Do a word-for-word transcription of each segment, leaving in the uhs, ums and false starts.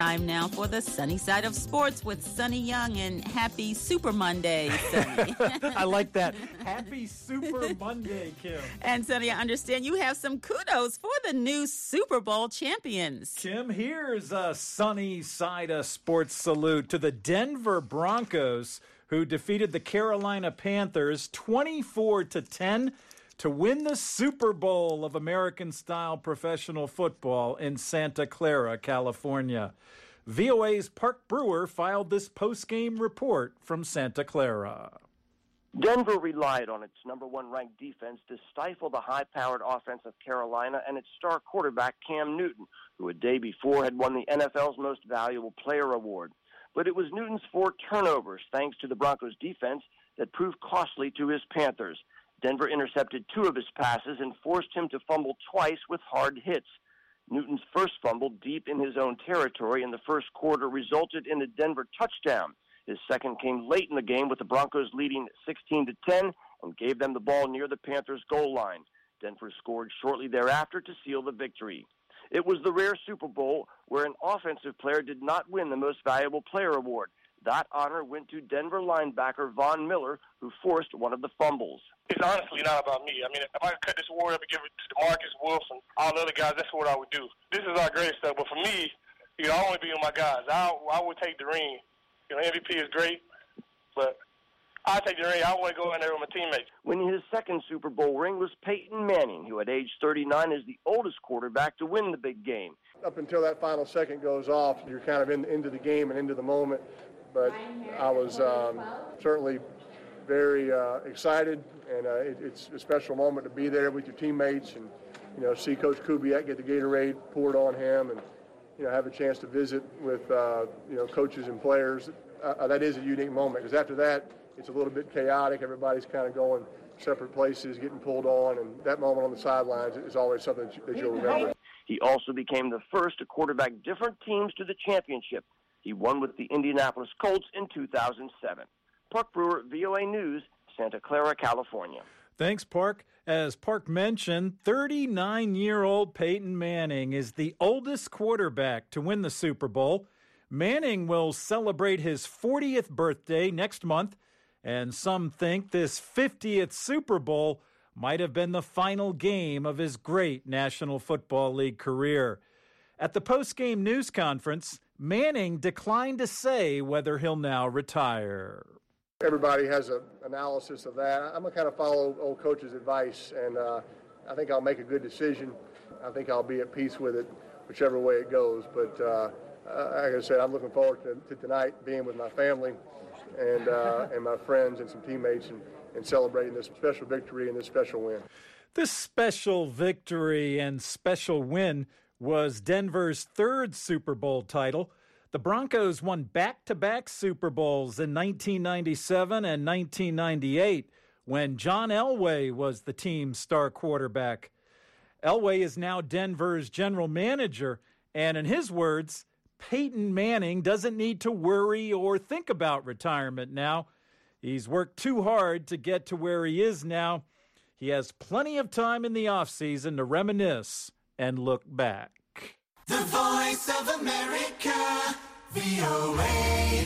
Time now for the sunny side of sports with Sonny Young, and happy Super Monday, Sonny. I like that. Happy Super Monday, Kim. And Sonny, I understand you have some kudos for the new Super Bowl champions. Kim, here's a sunny side of sports salute to the Denver Broncos, who defeated the Carolina Panthers twenty-four to ten to win the Super Bowl of American-style professional football in Santa Clara, California. V O A's Park Brewer filed this post-game report from Santa Clara. Denver relied on its number one ranked defense to stifle the high-powered offense of Carolina and its star quarterback Cam Newton, who a day before had won the N F L's Most Valuable Player award. But it was Newton's four turnovers, thanks to the Broncos' defense, that proved costly to his Panthers. Denver intercepted two of his passes and forced him to fumble twice with hard hits. Newton's first fumble deep in his own territory in the first quarter resulted in a Denver touchdown. His second came late in the game with the Broncos leading sixteen to ten and gave them the ball near the Panthers' goal line. Denver scored shortly thereafter to seal the victory. It was the rare Super Bowl where an offensive player did not win the Most Valuable Player award. That honor went to Denver linebacker Von Miller, who forced one of the fumbles. It's honestly not about me. I mean, if I could cut this award up and give it to Marcus Wolf and all the other guys, that's what I would do. This is our great stuff. But for me, you know, I want to be with my guys. I I would take the ring. You know, M V P is great, but I take the ring. I want to go in there with my teammates. Winning his second Super Bowl ring was Peyton Manning, who at age thirty-nine is the oldest quarterback to win the big game. Up until that final second goes off, you're kind of in, into the game and into the moment. But I was um, certainly very uh, excited, and uh, it, it's a special moment to be there with your teammates and, you know, see Coach Kubiak get the Gatorade poured on him and, you know, have a chance to visit with, uh, you know, coaches and players. Uh, that is a unique moment, because after that, it's a little bit chaotic. Everybody's kind of going separate places, getting pulled on, and that moment on the sidelines is always something that, you, that you'll remember. He also became the first to quarterback different teams to the championship. He won with the Indianapolis Colts in two thousand seven. Park Brewer, V O A News, Santa Clara, California. Thanks, Park. As Park mentioned, thirty-nine-year-old Peyton Manning is the oldest quarterback to win the Super Bowl. Manning will celebrate his fortieth birthday next month, and some think this fiftieth Super Bowl might have been the final game of his great National Football League career. At the post-game news conference, Manning declined to say whether he'll now retire. Everybody has an analysis of that. I'm going to kind of follow old coach's advice, and uh, I think I'll make a good decision. I think I'll be at peace with it, whichever way it goes. But uh, like I said, I'm looking forward to, to tonight being with my family and uh, and my friends and some teammates and, and celebrating this special victory and this special win. This special victory and special win was Denver's third Super Bowl title. The Broncos won back-to-back Super Bowls in nineteen ninety-seven and nineteen ninety-eight when John Elway was the team's star quarterback. Elway is now Denver's general manager, and in his words, Peyton Manning doesn't need to worry or think about retirement now. He's worked too hard to get to where he is now. He has plenty of time in the offseason to reminisce and look back. The Voice of America, V O A.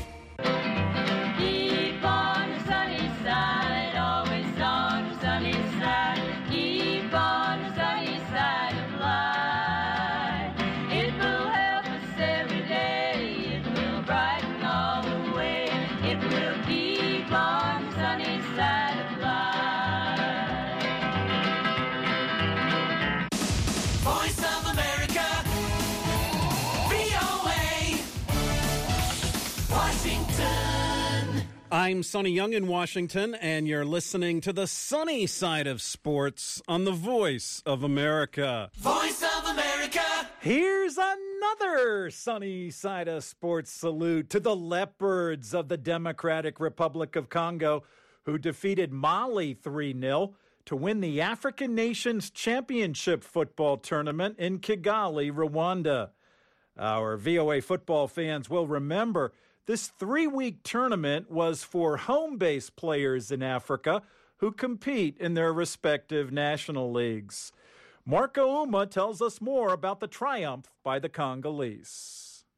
Keep on the sunny side, always on the sunny side. Keep on the sunny side of life. It will help us every day. It will brighten all the way. It will keep on the sunny side of life. Voice of America, V O A, Washington. I'm Sonny Young in Washington, and you're listening to the sunny side of sports on the Voice of America. Voice of America. Here's another sunny side of sports salute to the Leopards of the Democratic Republic of Congo, who defeated Mali three nil to win the African Nations Championship football tournament in Kigali, Rwanda. Our V O A football fans will remember this three-week tournament was for home-based players in Africa who compete in their respective national leagues. Marco Uma tells us more about the triumph by the Congolese.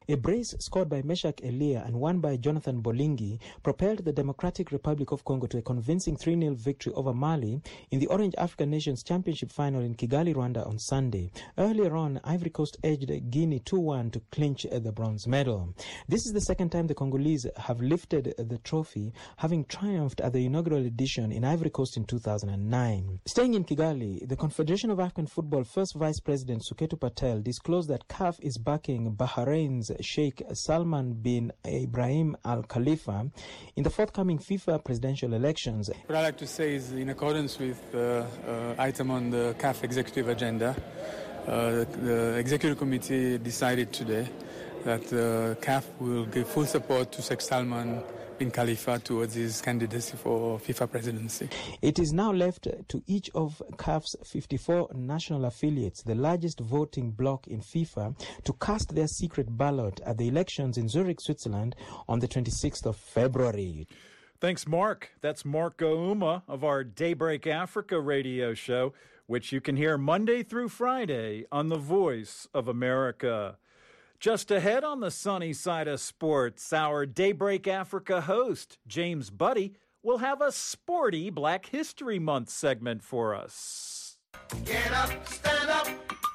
A brace scored by Meshak Elia and one by Jonathan Bolingi propelled the Democratic Republic of Congo to a convincing three nil victory over Mali in the Orange African Nations Championship final in Kigali, Rwanda on Sunday. Earlier on, Ivory Coast edged Guinea two one to clinch the bronze medal. This is the second time the Congolese have lifted the trophy, having triumphed at the inaugural edition in Ivory Coast in two thousand nine. Staying in Kigali, the Confederation of African Football First Vice President Suketu Patel disclosed that C A F is backing Bahrain's Sheikh Salman bin Ibrahim Al Khalifa in the forthcoming FIFA presidential elections. What I'd like to say is, in accordance with the uh, item on the C A F executive agenda, uh, the executive committee decided today that uh, C A F will give full support to Sheikh Salman bin Khalifa towards his candidacy for FIFA presidency. It is now left to each of C A F's fifty-four national affiliates, the largest voting bloc in FIFA, to cast their secret ballot at the elections in Zurich, Switzerland on the twenty-sixth of February. Thanks, Mark. That's Mark Ouma of our Daybreak Africa radio show, which you can hear Monday through Friday on the Voice of America. Just ahead on the sunny side of sports, our Daybreak Africa host, James Buddy, will have a sporty Black History Month segment for us. Get up, stand up,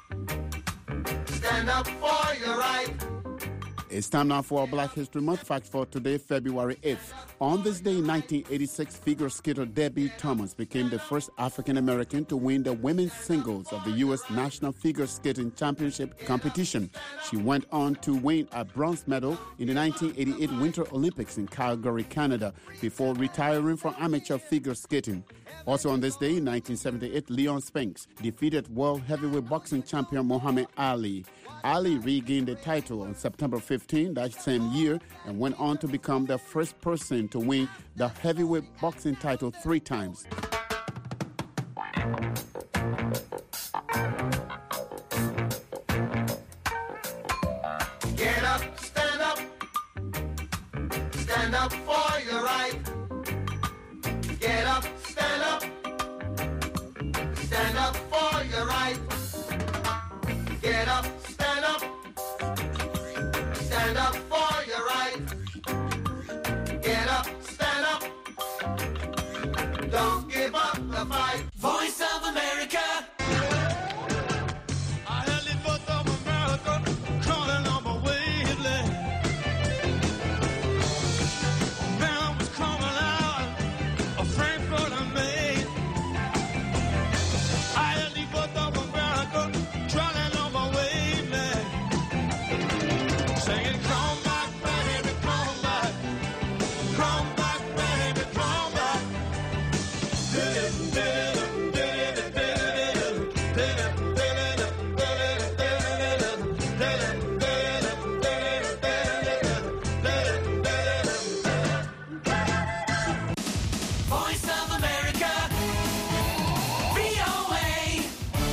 stand up for your right. It's time now for our Black History Month facts for today, February eighth. On this day in nineteen eighty-six, figure skater Debbie Thomas became the first African-American to win the women's singles of the U S National Figure Skating Championship competition. She went on to win a bronze medal in the nineteen eighty-eight Winter Olympics in Calgary, Canada, before retiring from amateur figure skating. Also on this day in nineteen seventy-eight, Leon Spinks defeated world heavyweight boxing champion Muhammad Ali. Ali regained the title on September fifteenth that same year and went on to become the first person to win the heavyweight boxing title three times. Get up, stand up, stand up for your right. Get up, stand up, stand up for your right. Get up, stand up, stand up for your right. Get up, stand up, don't give up the fight. Voice of America. I heard the voice of America calling on my wavelength. Man was coming out of Frankfurt and Maine. I heard the voice of America calling on my wavelength, singing, come back, baby, come back, come back, baby, come back. Voice of America, V O A,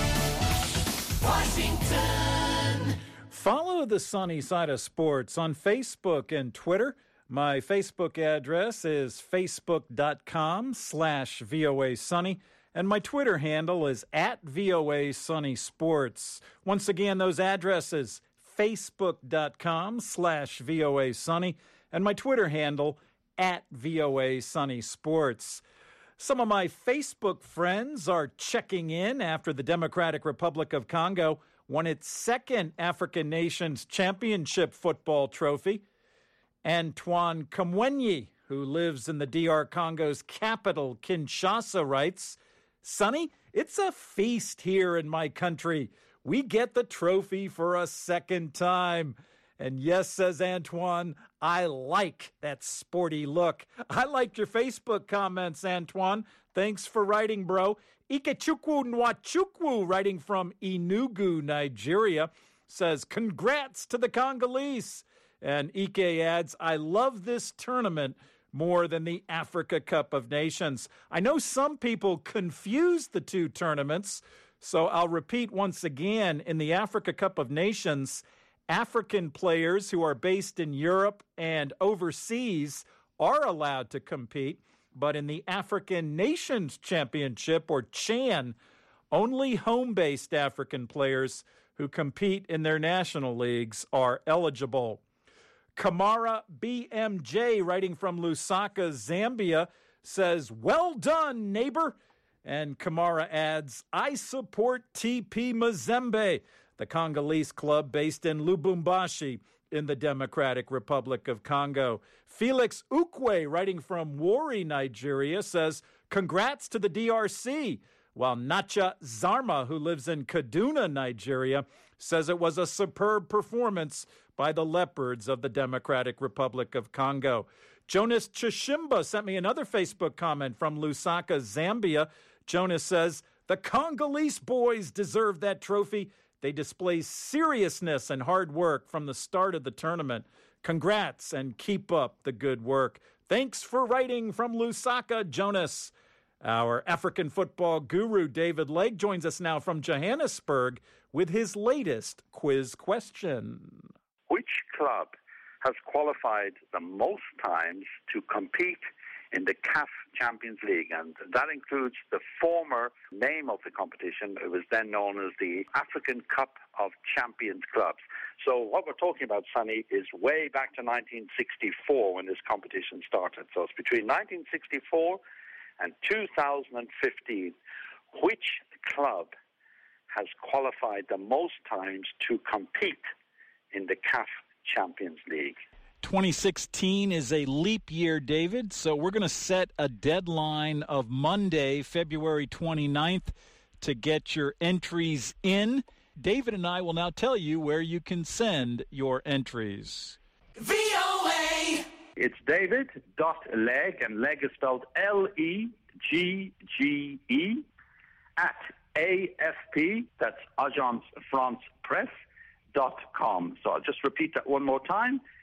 Washington. Follow the sunny side of sports on Facebook and Twitter. My Facebook address is facebook.com slash VOA Sunny, and my Twitter handle is at VOA Sunny Sports. Once again, those addresses, facebook.com slash VOA Sunny, and my Twitter handle at VOA Sunny Sports. Some of my Facebook friends are checking in after the Democratic Republic of Congo won its second African Nations Championship football trophy. Antoine Kamwenyi, who lives in the D R Congo's capital, Kinshasa, writes, Sonny, it's a feast here in my country. We get the trophy for a second time. And yes, says Antoine, I like that sporty look. I liked your Facebook comments, Antoine. Thanks for writing, bro. Ikechukwu Nwachukwu, writing from Enugu, Nigeria, says, congrats to the Congolese. And Ike adds, I love this tournament more than the Africa Cup of Nations. I know some people confuse the two tournaments, so I'll repeat once again. In the Africa Cup of Nations, African players who are based in Europe and overseas are allowed to compete, but in the African Nations Championship, or CHAN, only home-based African players who compete in their national leagues are eligible. Kamara B M J, writing from Lusaka, Zambia, says, well done, neighbor. And Kamara adds, I support T P Mazembe, the Congolese club based in Lubumbashi in the Democratic Republic of Congo. Felix Ukwe, writing from Warri, Nigeria, says, congrats to the D R C, while Nacha Zarma, who lives in Kaduna, Nigeria, says it was a superb performance by the Leopards of the Democratic Republic of Congo. Jonas Chishimba sent me another Facebook comment from Lusaka, Zambia. Jonas says, the Congolese boys deserve that trophy. They display seriousness and hard work from the start of the tournament. Congrats and keep up the good work. Thanks for writing from Lusaka, Jonas. Our African football guru, David Legg, joins us now from Johannesburg with his latest quiz question. Which club has qualified the most times to compete in the C A F Champions League? And that includes the former name of the competition. It was then known as the African Cup of Champions Clubs. So what we're talking about, Sonny, is way back to nineteen sixty-four when this competition started. So it's between nineteen sixty-four and two thousand fifteen. Which club has qualified the most times to compete in the C A F Champions League? twenty sixteen is a leap year, David, so we're going to set a deadline of Monday, February twenty-ninth, to get your entries in. David and I will now tell you where you can send your entries. V O A! It's David dot Legg, and Legg is spelled L E G G E, at A F P, that's Agence France Presse, dot com. So I'll just repeat that one more time.